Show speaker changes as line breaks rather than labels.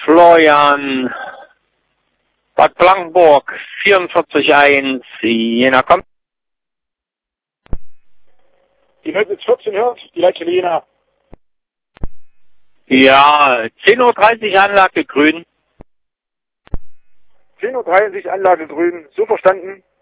Florian, Bad Blankenburg, 44.1, Jena kommt.
Die 0-14 hört, die Leitstelle Jena.
Ja, 10.30 Uhr Anlage grün.
10.30 Uhr Anlage grün, so verstanden.